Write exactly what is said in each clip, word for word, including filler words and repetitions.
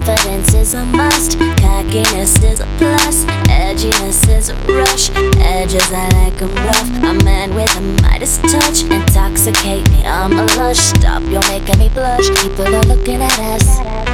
Confidence is a must, cockiness is a plus, edginess is a rush. Edges I like 'em rough, a man with a Midas touch. Intoxicate me, I'm a lush. Stop, you're making me blush. People are looking at us.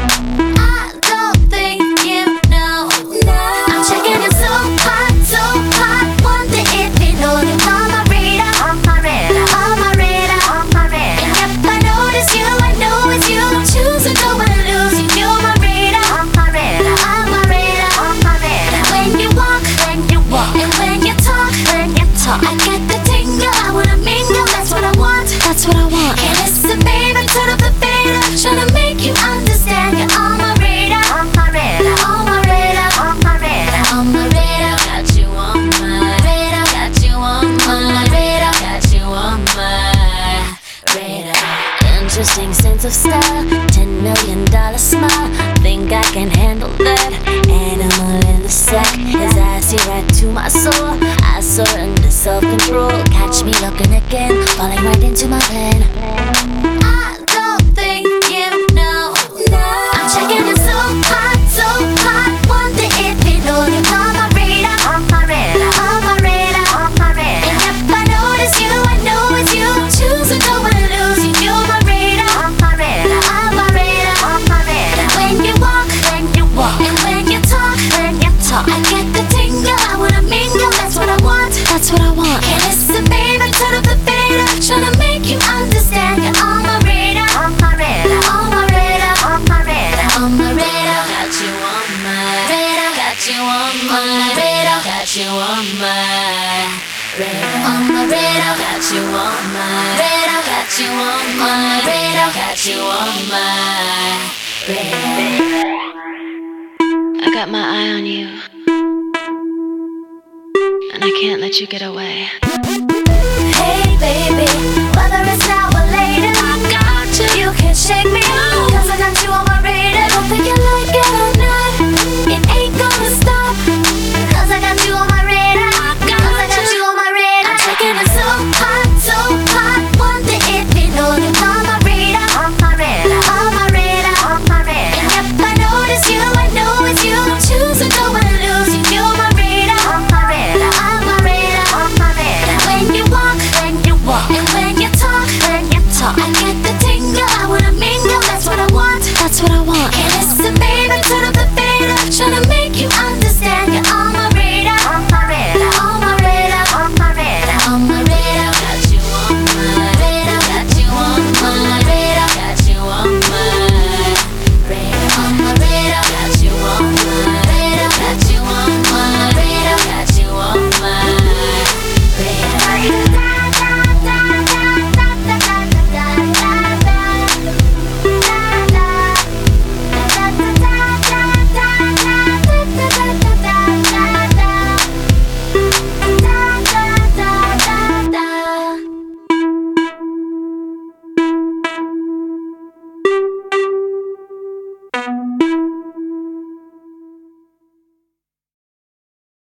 I don't think you know. No. I'm checking it so hot, so hot. Wonder if you know that I'm a radar, on my radar, on my radar, on my radar. And if I notice you, I know it's you. Don't choose or don't wanna lose you. You're my radar, on my radar, on my radar, on my radar. When you walk, when you walk, and when you talk, when you talk, I get the tingle. I wanna mingle. That's what I want. That's what I want. And listen, baby, turn up the fader. Tryna make you understand. You're on my radar, on my radar, on my radar, on my radar, on my radar. Got you on my radar. Got you on my radar. Got you on my radar. Interesting sense of style, ten million dollar smile. Think I can handle that? Animal in the sack. His eyes see right to my soul. I surrender self-control. Catch me looking again, falling right into my plan. I don't think you know. No. I'm checking it so hot, so hot. Wonder if you know you're on my radar, on my radar, on my radar, on my radar. And if I notice you, I know it's you. Don't choose or don't wanna lose you. You're my radar, on my radar, on my radar, on my radar. When you walk, when you walk, and when you talk, when you talk, I get the tingle. I wanna mingle. That's what I want. That's what I want. And listen, baby, turn up the fader. Tryna make you understand. You're on my radar, on my radar, on my radar, on my radar, on my radar. Got you on my radar. Got you on my radar. Got you on my radar. On my radar. Got you on my radar. Got you on my radar. Got you on my radar. I got my eye on you, and I can't let you get away. Hey baby, whether it's now or later, I got you. You can't shake me out, cause I got you on my radar. Don't think you like it or not, it ain't gonna stop, cause I got you on my radar. Cause I got you on my radar. I'm checking it so hot, so hot. Wonder if you know you're on my radar, on my radar, on my radar, on my radar. And if I notice you, I know it's you. Don't choose or don't wanna lose you. You're my radar, on my radar, on my radar, on my radar. When you walk, when you walk, and when you talk, when you talk, I get the tingle. I wanna mingle. That's what I want. That's what I want. And listen, baby,